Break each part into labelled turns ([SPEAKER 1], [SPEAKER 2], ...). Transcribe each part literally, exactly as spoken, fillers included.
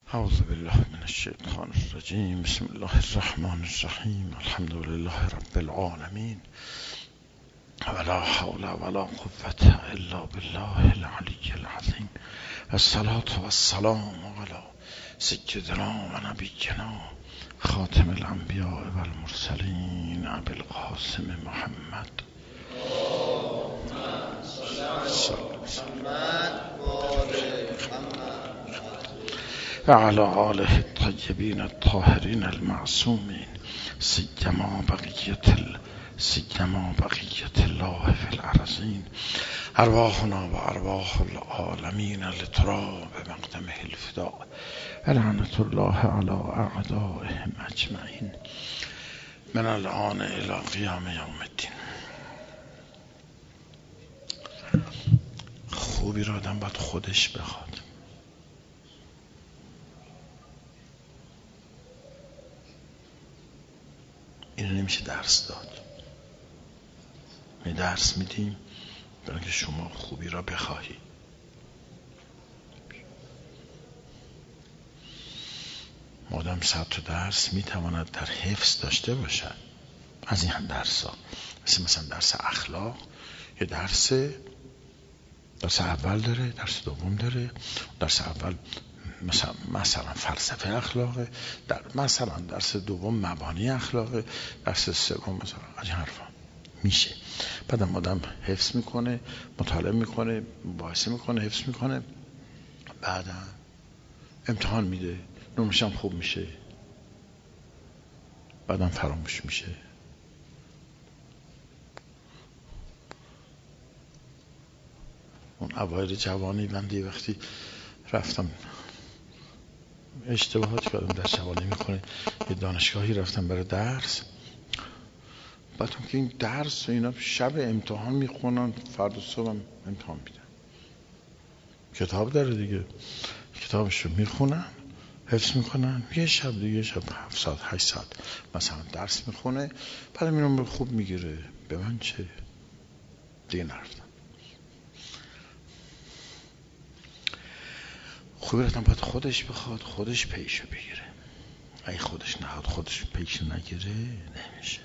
[SPEAKER 1] اعوذ بالله من الشیطان الرجیم. بسم الله الرحمن الرحیم. الحمد لله رب العالمین ولا حول ولا قوة الا بالله العلی العظیم. الصلاة والسلام علی سیدنا و نبینا خاتم الانبیاء والمرسلین ابی القاسم محمد و علی آله الطیبین الطاهرین المعصومین سیما بقیت ال... سیما بقیت الله فی الارضین. ارواحنا و ارواح العالمین لتراب بمقدمه الفداء و لعنت الله علی اعدائهم اجمعین من الان الی قیام یوم الدین. خوبی را آدم باید خودش بخواد. اینو نمیشه درس داد. می درس میدیم برای که شما خوبی را بخواهی. مادام صد تا درس میتواند در حفظ داشته باشد از این هم درس ها، مثل مثلا درس اخلاق، یه درس درس اول داره، درس دوم داره. درس اول مثلا مثلا فلسفه اخلاقه، در مثلا درس دوم مبانی اخلاقه، درس سوم مثلا از این حرفا میشه. بعدم آدم حفظ میکنه، مطالعه میکنه، مباحثه میکنه، حفظ میکنه، بعدم امتحان میده، نمرش هم خوب میشه، بعدم فراموش میشه. اون اوایل جوانی بندی وقتی رفتم اشتباهات کردم در جوانی میکنه، یه دانشگاهی رفتم برای درس، بعدم که این درس و اینا شب امتحان میخونن، فردا صبح هم امتحان میدن. کتاب داره دیگه، کتابشو میخونن، حفظ میکنن، یه شب دیگه شب هفت ساعت هشت ساعت مثلا درس میخونه، بعد اینو خوب میگیره. به من چه؟ دیگه نرفتم. خوبی رفتم باید خودش بخواد، خودش پیشو بگیره. اگه خودش نهاد، خودش پیشو نگیره نمیشه.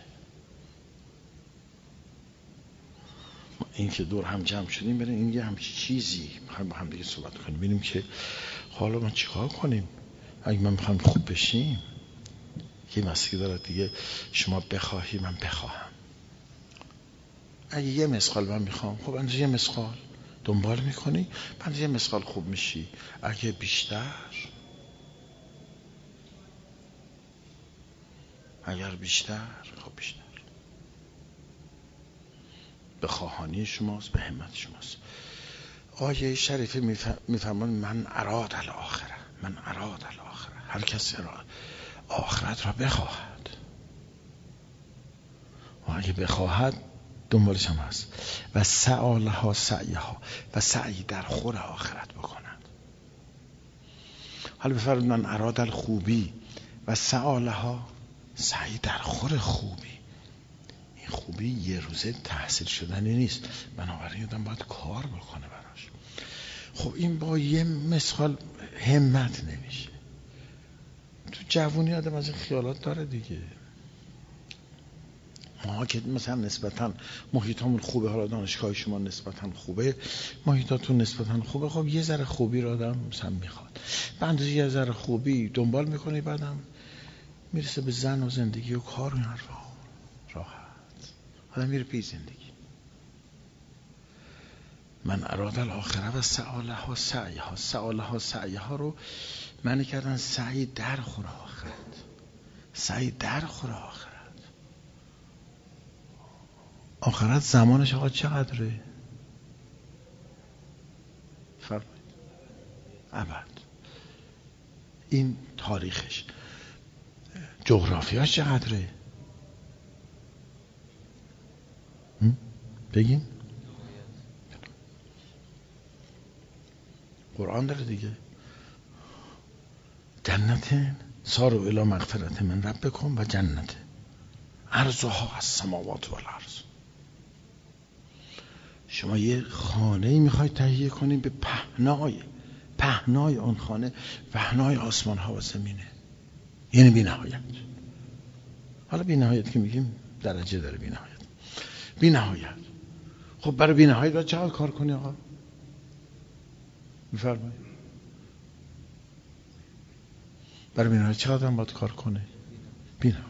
[SPEAKER 1] این که دور هم جمع شدیم بریم این یه همچی چیزی میخوایم با هم دیگه صحبت کنیم، ببینیم که حالا ما چیکار کنیم. اگه من میخوام خوب بشیم، یه مسئله داره دیگه، شما بخواهی من بخواهم. اگه یه مسقال من میخوام، خب اندازه یه مسقال دنبال میکنی، اندازه یه مسقال خوب میشی. اگه بیشتر، اگر بیشتر، خب بیشتر. به خواهانی شماست، به همت شماست. آیه شریفه میفرمان من اراد الاخره، من اراد الاخره. هر کسی را آخرت را بخواهد و اگه بخواهد دنبالش هم هست و سعالها سعیها و سعی در خور آخرت بکند. حالا بفرمایید من اراد الخوبی و سعالها، سعی در خور خوبی. این خوبی یه روزه تحصیل شدنی نیست، بنابراین آدم باید کار بکنه براش. خب این با یه مسخال همت نمیشه. تو جوونی آدم از این خیالات داره دیگه. ما که مثلا نسبتا محیطمون خوبه، حالا دانشگاه شما نسبتا خوبه، محیطاتون نسبتا خوبه، خب یه ذره خوبی رو آدم مثلا میخواد، به اندازه یه ذره خوبی دنبال میکنه، بعدم میرسه به زن و زندگی و کار و این حرفا، راحت آدم میره پی زندگی. من اراد الاخره و سعالها سعیها، سعالها سعیها رو معنی کردن سعی در خور آخرت، سعی در خور آخرت. آخرت زمانش آقا چقدره؟ فرمایید ابد. این تاریخش، جغرافیاش چقدره؟ بگین. قرآن داره دیگه، جنت سارو الی مغفرت من ربکم و جنت عرضها السماوات والارض. شما یه خانه‌ای میخواید تهیه کنید به پهنای پهنای آن خانه پهنای آسمان ها و زمینه، یعنی بی نهایت. حالا بی نهایت که میگیم درجه داره بی نهایت. بی نهایت. خب برای بی نهایت باید چقدر کار کنی آقا؟ میفرمایید برای بی نهایت چقدر هم باید کار کنه؟ بی نهایت.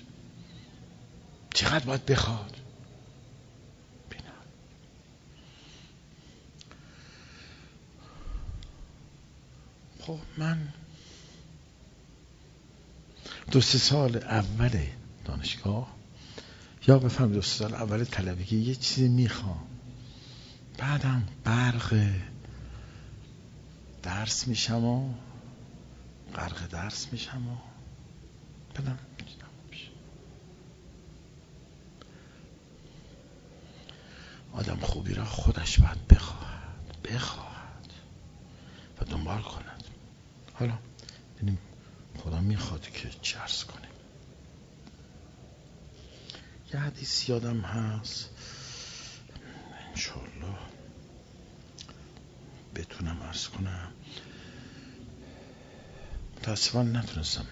[SPEAKER 1] چقدر باید بخواد؟ بی نهایت. خب من دو سه سال اول دانشگاه یا بفهم دو سه سال اول طلبگی یه چیزی میخوام، بعدم برق درس میشم و غرق درس میشم و بدم آدم خوبی را خودش باید بخواهد بخواهد و دنبال کند. حالا ببینیم خدا میخواد که چه عرض کنیم. یه حدیث یادم هست انشالله بتونم عرض کنم، متاسفانه نتونستم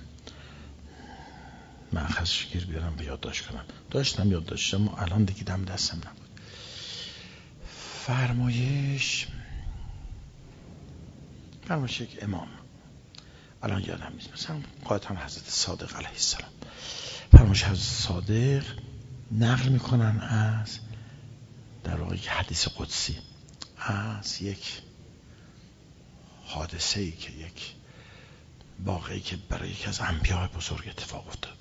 [SPEAKER 1] مأخذش گیر بیارم و یادداشت کنم. داشتم یادداشتم اما الان دیگه دم دستم نبود. فرمایش فرمایش یک امام، الان یادم نیست، مثلا قاطعا حضرت صادق علیه السلام. فرمایش حضرت صادق نقل میکنن از در واقع حدیث قدسی از یک حادثه‌ای که یک واقعی که برای یکی از انبیاء بزرگ اتفاق افتاده.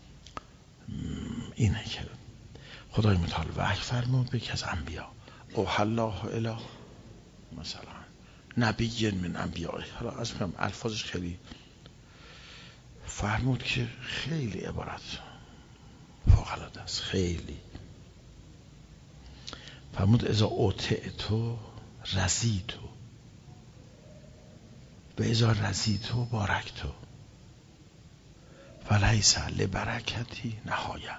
[SPEAKER 1] اینه که خدای متعال وحی فرمود به یکی از انبیا، اوحی الله الی مثلا نبی من انبیاء، حالا از میگم الفاظش خیلی فرمود که خیلی عبارت فوق العاده است. خیلی فرمود اذا اوتئتو رضیتو و اذا رضیتو بارکتو ولیس لبرکتی نهایه.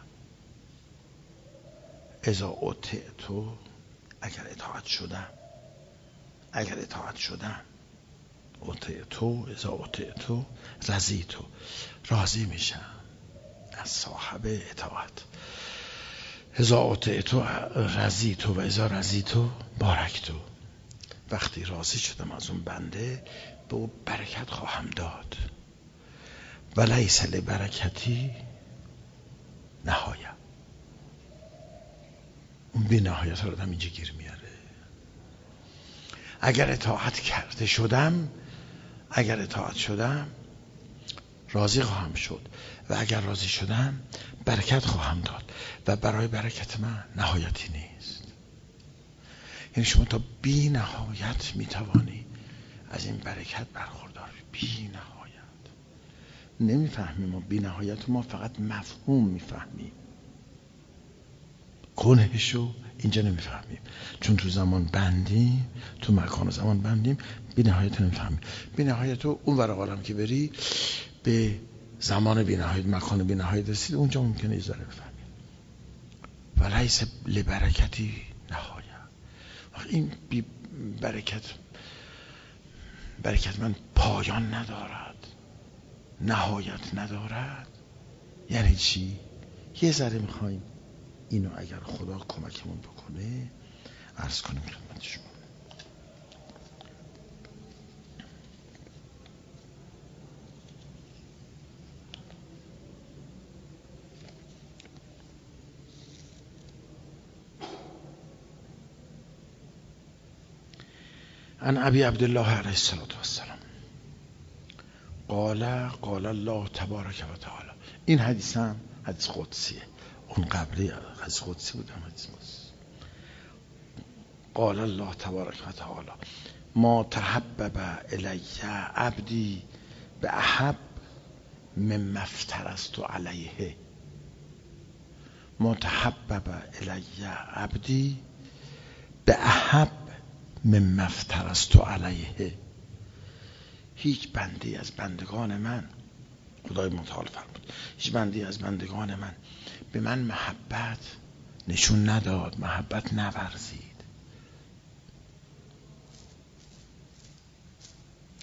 [SPEAKER 1] اذا اطعتو، اگر اطاعت شدم، اگر اطاعت شدم، اطعتو اذا اطعتو رضیتو، راضی میشم از صاحب اطاعت. اذا اطعتو رضیتو و اذا رضیتو بارکتو، وقتی راضی شدم از اون بنده به او برکت خواهم داد. ولیس لبرکتی نهایه، اون بی نهایت رو آدم اینجا گیر میاره. اگر اطاعت کرده شدم، اگر اطاعت شدم راضی خواهم شد و اگر راضی شدم برکت خواهم داد و برای برکت من نهایتی نیست. یعنی شما تا بی نهایت میتوانی از این برکت برخوردار بی نهایت. نمیفهمیم ما بی نهایت، ما فقط مفهوم میفهمیم، کنهشو اینجا نمیفهمیم، چون تو زمان بندیم، تو مکان و زمان بندیم، بی نهایت نمیفهمیم. بی نهایت رو اون ور عالم که بری به زمان بی نهایت، مکان بی نهایت رسید، اونجا ممکنه یه ذره بفهمیم. ولیس لبرکتی نهایت. این بی برکت برکت من پایان ندارد، نهایت ندارد. یعنی چی؟ یه ذره میخوایم اینو اگر خدا کمکمون بکنه عرض کنیم خدمت شما. عن ابی عبدالله علیه السلام قال قال الله تبارک و تعالی. این حدیث هم حدیث قدسیه، اون قبلی حدیث قدسی بود، هم حدیث قدسی. قال الله تبارک و تعالی ما تحبب الی عبدی به احب مما افترضت علیه. ما تحبب الی عبدی به احب مما افترضت علیه. هیچ بندی از بندگان من، خدای متعال فرمود، هیچ بندی از بندگان من به من محبت نشون نداد، محبت نورزید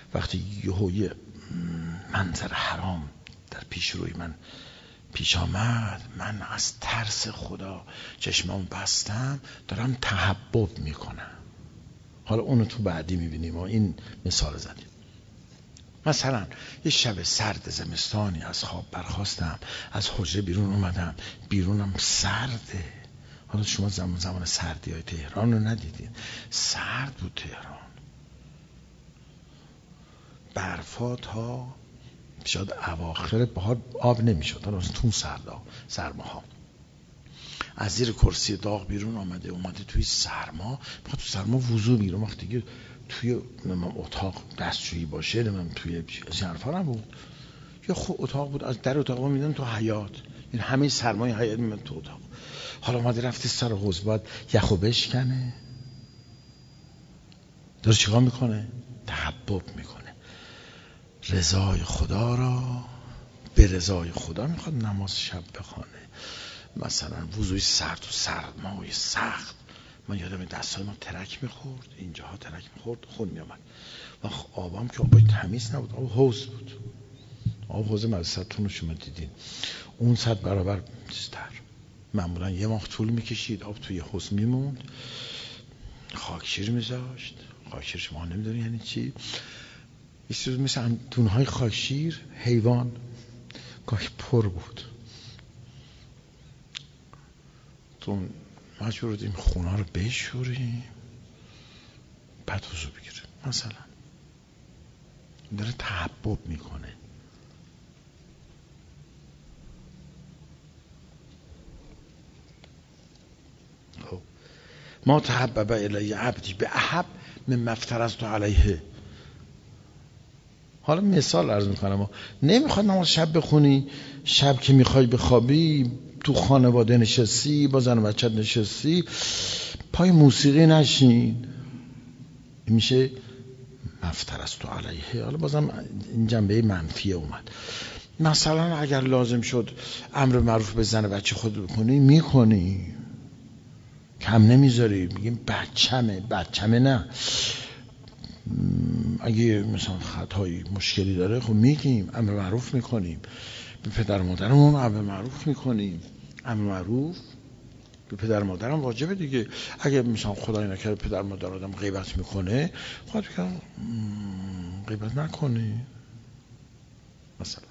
[SPEAKER 1] وقتی یهوی منظر حرام در پیش روی من پیش آمد، من از ترس خدا چشمام بستم، دارم تحبب میکنم. حالا اونو تو بعدی میبینیم و این مثال زدیم. مثلا یه شب سرد زمستانی از خواب برخاستم، از حجره بیرون اومدم، بیرونم سرده. حالا شما زمان زمان سردی های تهران رو ندیدین، سرد بود تهران، برفات ها شاید اواخر بهار آب نمیشد، حالا تو سردا سرماها از زیر کرسی داغ بیرون آمده، اومده توی سرما، بخواد تو سرما وضو بیرون، وقتی که توی اتاق دستشویی باشه، نمیم توی از حرفا نبود، یا خب اتاق بود، از در اتاق میدن تو حیاط، این همه سرمای حیاط میدن تو اتاق. حالا اومده رفتی سر حوض، باید یخو بشکنه، داره چیکار میکنه؟ تحبب میکنه. رضای خدا را به رضای خدا میخواد نماز شب بخونه. مثلا وضوی سرد و سرمای سخت، من یادم دستای ما ترک میخورد، اینجاها ترک میخورد، خون میامد و آبام که آبای تمیز نبود، آب حوض بود، آب حوض مدرسه‌تون رو شما دیدین، اون صد برابر چیزتر، معمولا یه ماه طول میکشید آب توی حوض میموند، خاکشیر میذاشت. خاکشیر شما نمیدونی یعنی چی؟ یه چیز مثل دونهای خاکشیر حیوان گاهی پر بود، تو مجبور بودیم خونه رو بشوریم بعد وضو بگیریم. مثلا داره تحبب میکنه. خب ما تحبب الی عبدی به احب من افترضت علیه. حالا مثال عرض میکنم، نمیخواد نماز شب بخونی، شب که میخوای بخوابی تو خانواده نشستی، با زن و بچت نشستی، پای موسیقی نشین، میشه افترضت علیه. حالا بازم این جنبه منفی اومد. مثلا اگر لازم شد امر معروف به زن و بچه خود بکنی، میکنی، کم نمیذاری، میگیم بچمه، بچمه نه، اگه مثلا خطایی مشکلی داره خب میگیم، امر معروف میکنیم، به پدر مادرمون امر معروف میکنیم. امر معروف به پدر مادرم واجبه دیگه. اگه مثلا خدای نکرده پدر مادر آدم غیبت میکنه، خواهد بگم غیبت نکنی مثلا.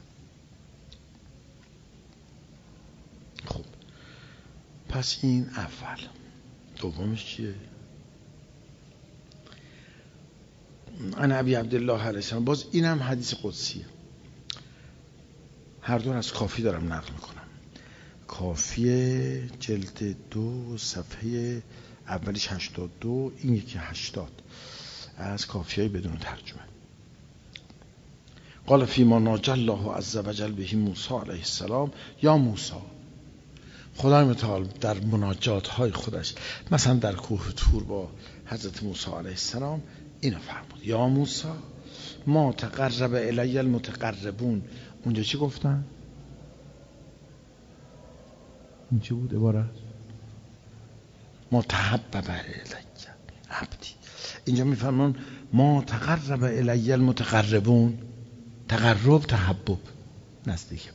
[SPEAKER 1] خب پس این اول. دومش چیه؟ انا ابی عبدالله علیه السلام، باز اینم حدیث قدسیه، هر دو از کافی دارم نقل میکنم. کافی جلد دو صفحه اولیش هشتاد و دو، این یکی هشتاد، از کافی های بدون ترجمه. قال فیما ناجی الله عز وجل به موسی علیه السلام، یا موسی، خدای متعال در مناجات های خودش، مثلا در کوه طور با حضرت موسی علیه السلام اینو فرمود، یا موسی ما تقرب الی المتقربون. اونجا چی گفتن؟ این چی بود عبارت؟ ما تحبب الی عبدی. اینجا میفرمان ما تقرب الی المتقربون، تقرب تحبب، نزدیک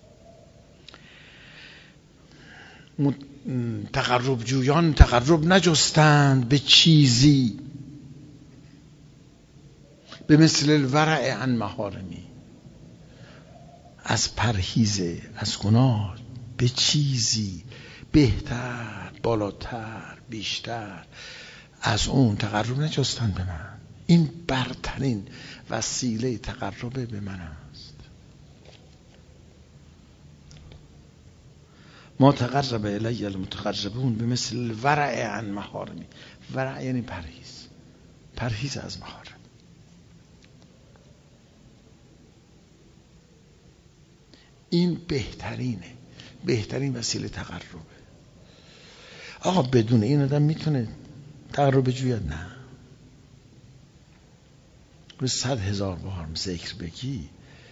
[SPEAKER 1] من. تقرب جویان تقرب نجستند به چیزی به مثل الورع عن محارمی، از پرهیزه از گناه به چیزی بهتر، بالاتر، بیشتر از اون تقرب نجستند به من. این برترین وسیله تقرب به من است. ما تقرب الی المتقربون به مثل الورع عن محارمی. ورع یعنی پرهیز، پرهیز از محارم. این بهترینه، بهترین وسیله تقربه. آقا بدون این آدم میتونه تقرب جوید؟ نه. به صد هزار بار ذکر بگی،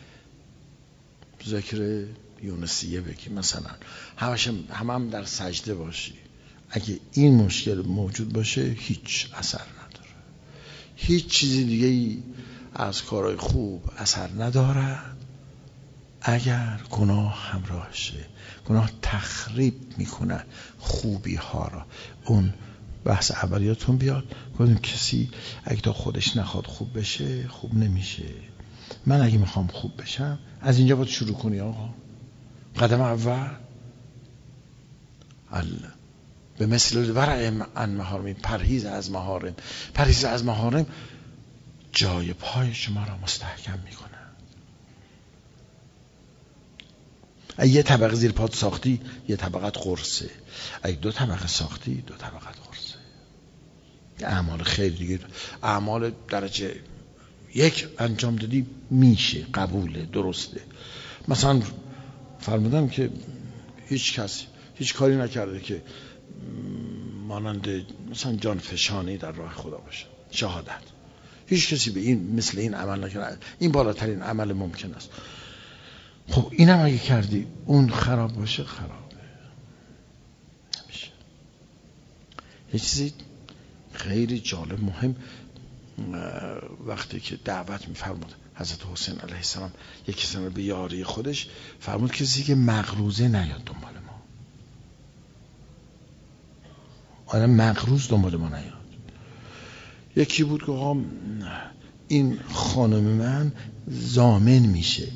[SPEAKER 1] ذکر یونسیه بگی مثلا، همش هم, هم در سجده باشی، اگه این مشکل موجود باشه هیچ اثر نداره. هیچ چیزی دیگه ای از کارهای خوب اثر ندارد اگر گناه همراه شه. گناه تخریب میکنه خوبی ها را. اون بحث اولیاتون بیاد، گفتیم کسی اگه تا خودش نخواد خوب بشه خوب نمیشه. من اگه میخوام خوب بشم از اینجا باید شروع کنی آقا. قدم اول الله به مثل ورع عن محارم، پرهیز از محارم. پرهیز از محارم جای پای شما را مستحکم میکنه. اگه یه طبقه زیر پات ساختی یه طبقت قرصه، اگه دو طبقه ساختی دو طبقت قرصه. اعمال خیر دیگه، اعمال درجه یک انجام دادی میشه، قبوله، درسته. مثلا فرمودم که هیچ کس هیچ کاری نکرده که مانند مثلا جان فشانی در راه خدا باشه، شهادت. هیچ کسی به این مثل این عمل نکرده. این بالاترین عمل ممکن است. خب اینم اگه کردی اون خراب باشه خرابه، نمیشه. یه چیزی خیلی جالب مهم، وقتی که دعوت میفرمود حضرت حسین علیه السلام یکی سنه به یاری خودش، فرمود کسی که مغروزه نیاد دنبال ما. آدم مغروز دنبال ما نیاد. یکی بود که آقا این خانم من ضامن میشه،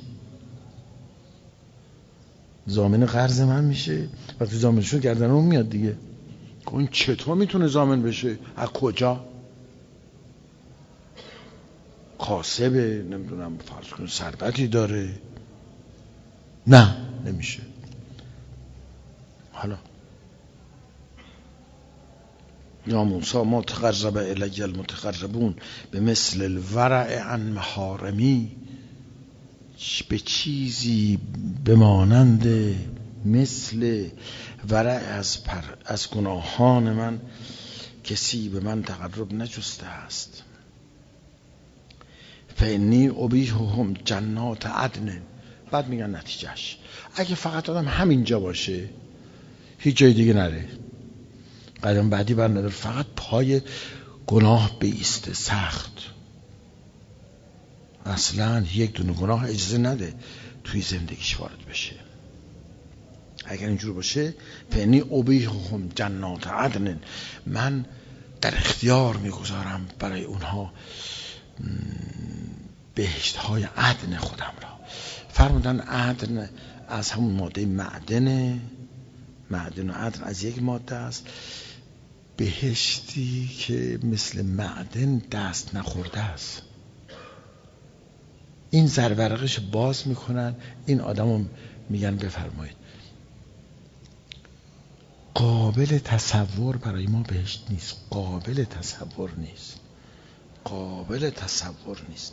[SPEAKER 1] ضامن قرض من میشه. وقتی ضامن شد گردن اون میاد دیگه. این چطور میتونه ضامن بشه؟ از کجا؟ کاسبه، نمیدونم فرض کن ثروتی داره. نه نمیشه. حالا یا موسی ما تقرب الی المتقربون به مثل الورع عن محارمی، به چیزی بمانند مثل ورع از پر از گناهان من کسی به من تقرب نجسته است. فانی ابیحهم جنات عدن. بعد میگن نتیجهش اگه فقط آدم همینجا باشه هیچ جای دیگه نره، قدم بعدی بر نداره، فقط پای گناه بیسته سخت، اصلا یک دونه گناه اجازه نده توی زندگیش وارد بشه. اگر اینجور باشه فانی ابیحهم جنات عدن، من در اختیار میگذارم برای اونها بهشت های عدن خودم را. فرمودن عدن از همون ماده معدنه، معدن و عدن از یک ماده است. بهشتی که مثل معدن دست نخورده است. این زرورقش باز میکنن، این آدمو میگن بفرمایید. قابل تصور برای ما بهشت نیست، قابل تصور نیست، قابل تصور نیست.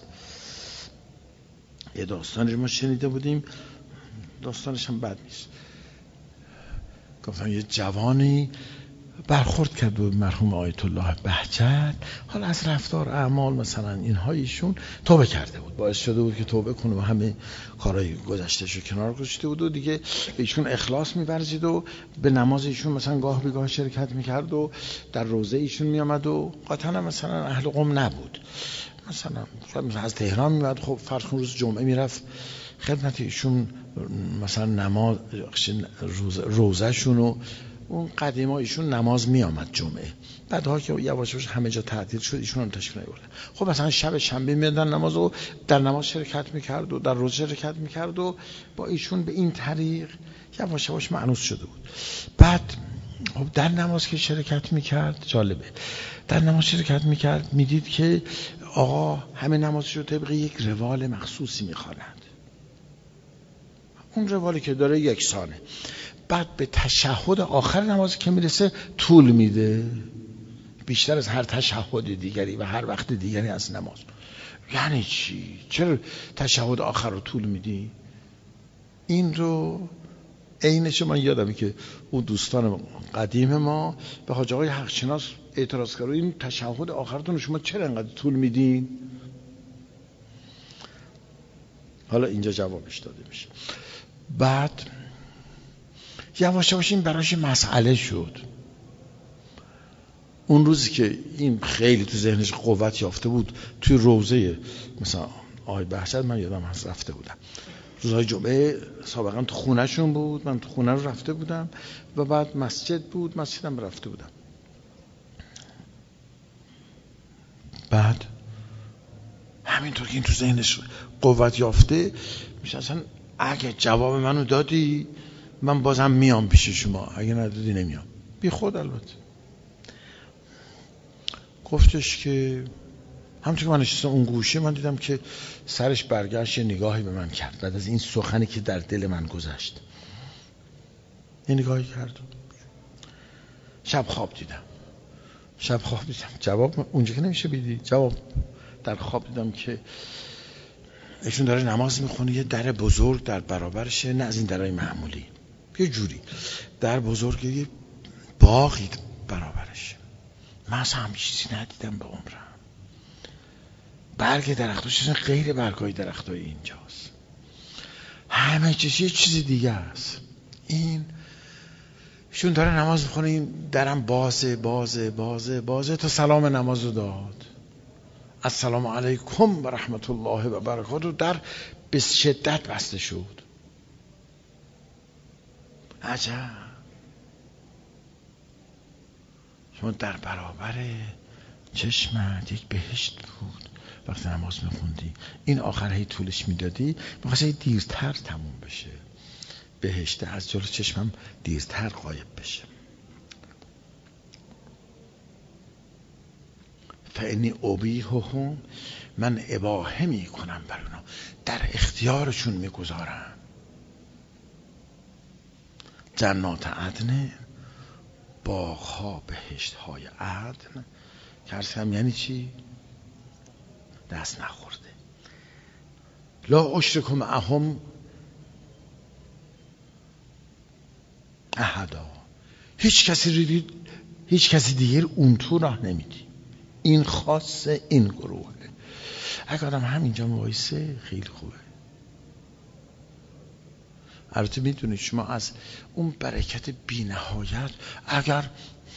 [SPEAKER 1] یه داستانی رو ما شنیده بودیم، داستانش هم بد نیست. گفتن یه جوانی برخورد کرد به مرحوم آیت الله بهجت، حالا از رفتار اعمال مثلا اینها ایشون توبه کرده بود، باعث شده بود که توبه کنه و همه کارهای گذشته‌اش رو کنار گذاشته بود و دیگه ایشون اخلاص می‌ورزید و به نماز ایشون مثلا گاه به گاه شرکت می‌کرد و در روزه ایشون می‌آمد و قاطعاً مثلا اهل قم نبود، مثلا مثلا از تهران میاد، خب فرض کن روز جمعه میرفت خدمت ایشون مثلا نماز روز روزه شون و اون قدیما ایشون نماز می آمد جمعه، بعدها که یواش یواش همه جا تعطیل شد ایشون هم تشریف نیاوردن. خب مثلا شب شنبه میادن نماز و در نماز شرکت میکرد و در روزه شرکت میکرد و با ایشون به این طریق یواش یواش مانوس شده بود. بعد خب در نماز که شرکت میکرد، جالبه، در نماز شرکت میکرد میدید که آقا همه نمازش رو طبق یک روال مخصوصی میخواند، اون روالی که داره یکسانه. بعد به تشهد آخر نماز که میرسه طول میده بیشتر از هر تشهد دیگری و هر وقت دیگری از نماز. یعنی چی؟ چرا تشهد آخر رو طول میدی؟ این رو عینش من یادمه که اون دوستان قدیم ما به حاج آقای حقشناس اعتراض کرد، این تشهد آخرتون شما چرا انقدر طول میدین؟ حالا اینجا جوابش داده میشه. بعد یواش یواش این براش مسئله شد. اون روزی که این خیلی تو ذهنش قوت یافته بود، توی روزه مثلا آقای بهجت من یادم هست رفته بودم، روزهای جمعه سابقا تو خونه شون بود، من تو خونه رو رفته بودم و بعد مسجد بود، مسجدم رفته بودم. بعد همینطور که این تو ذهنش قوت یافته میشه، اصلا اگه جواب منو دادی من بازم میام پیش شما، اگه ندادی نمیام. بی خود البته. گفتش که همونطور که من نشستم اون گوشه، من دیدم که سرش برگشت، یه نگاهی به من کرد بعد از این سخنی که در دل من گذشت. یه نگاهی کرد. شب خواب دیدم شب خواب دیدم جواب اونجا که نمیشه بیدی، جواب در خواب دیدم که ایشون داره نماز میخونه، یه در بزرگ در برابرشه، نه از این درای معمولی، یه جوری در بزرگ، یه باغی برابرشه. من اصلا هم چیزی ندیدم به عمرم. برگ درختاش اصلا غیر برگای درختای اینجاست، همه چیز یه چیز دیگه است. این ایشون داره نماز میخونه، این درم بازه بازه بازه بازه تا سلام نماز رو داد، السلام علیکم و رحمت الله و برکاته، در به شدت بسته شد. عجب، شما در برابر چشمت یک بهشت بود وقتی نماز میخوندی، این آخر هی طولش میدادی، میخواستی دیرتر تموم بشه، بهشت از جلو چشمم دیرتر غایب بشه. فانی ابیحهم، من اباحه میکنم بر اونا، در اختیارشون میگذارم. جنات عدن، باغها بهشتهای عدن، کرسم یعنی چی؟ دست نخورده. لا اشرک معهم احدا، هیچ کسی ریدید، هیچ کسی دیگر اون تو راه نمیدی، این خاصه این گروه. اگه آدم همینجا وایسه خیلی خوبه. البته میدونید شما از اون برکت بی نهایت، اگر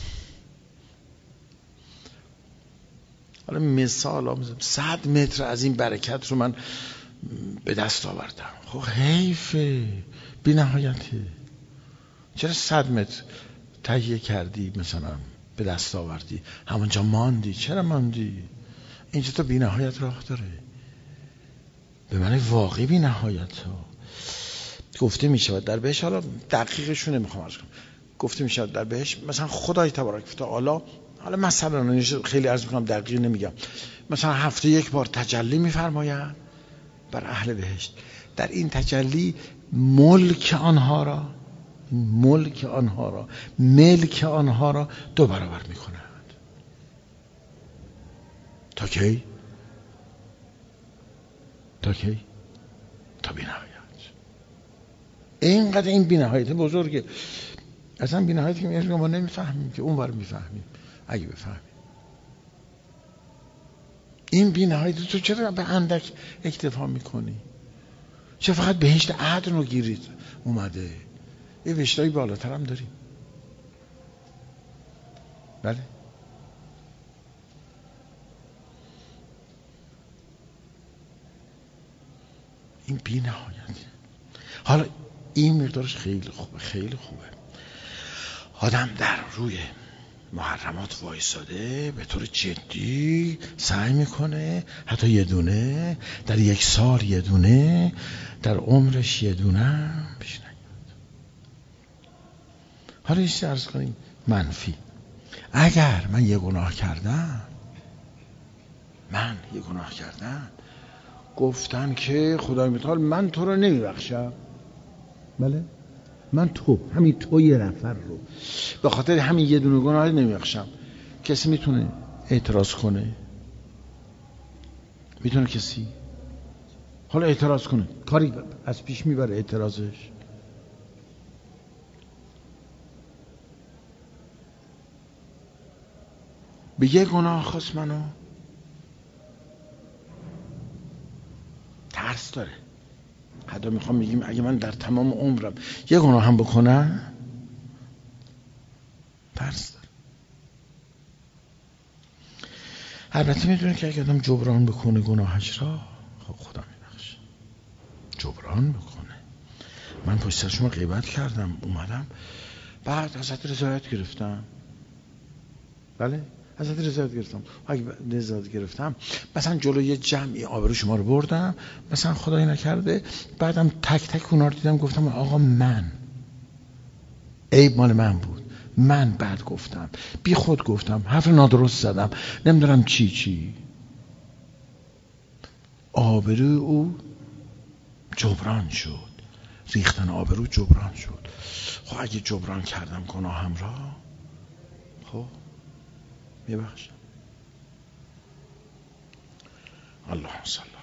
[SPEAKER 1] حالا مثال هم صد متر از این برکت رو من به دست آوردم، خب حیفه، بی نهایته. چرا صد متر تهیه کردی مثلا به دست آوردی، همونجا ماندی؟ چرا ماندی؟ اینجا تا بی نهایت راه داره، به معنی واقعی بی نهایت ها. گفته می شود در بهش، حالا دقیقشو نمیخوام عرض کنم، گفته می شود در بهش مثلا خدای تبارک و تعالی، حالا مثلا خیلی عرض میکنم دقیق نمیگم، مثلا هفته یک بار تجلی میفرماید بر اهل بهشت، در این تجلی ملک آنها را ملک آنها را ملک آنها را دو برابر میکنند. تا کی؟ تا کی؟ تا بی نهایت. اینقدر این بی نهایت بزرگه، اصلا بی نهایت که میگه ما نمیفهمیم که اون بار میفهمیم اگه بفهمیم. این بی نهایت تو چرا به اندک اکتفا میکنی؟ چرا فقط بهشت عدن رو گیرید اومده؟ یه بهشتای بالاتر هم داریم. بله این بی نهایت. حالا این مقدارش خیلی خوبه، خیلی خوبه. آدم در روی محرمات وایساده به طور جدی سعی میکنه حتی یه دونه در یک سال، یه دونه در عمرش، یه دونه پیش نیاد. حالا ایشتی عرض کنیم منفی، اگر من یه گناه کردم من یه گناه کردم گفتن که خدای متعال من تو رو نمیبخشم. بله من تو همین تو یه نفر رو به خاطر همین یه دونه گناه نمیبخشم. کسی میتونه اعتراض کنه؟ میتونه کسی؟ حالا اعتراض کنه، کاری از پیش میبره اعتراضش؟ به یه گناه خواست منو ترس داره. حتی میخوام بگیم اگه من در تمام عمرم یه گناه هم بکنم ترس داره. البته میدونه که اگه آدم جبران بکنه گناهش را، خب خدا میبخشه. جبران بکنه. من پشت سر شما غیبت کردم، اومدم بعد ازت رضایت گرفتم. بله ازت رضایت گرفتم. اگه رضایت گرفتم مثلا جلوی جمعی آبرو شما رو بردم، مثلا خدایی نکرده بعدم تک تک اونا رو دیدم گفتم آقا من عیب مال من بود، من بد گفتم، بی خود گفتم، حرف نادرست زدم، نمیدونم چی چی. آبروی او جبران شد، ریختن آبرو جبران شد. خب اگه جبران کردم گناهم را، خب میبخشم. اللهم صل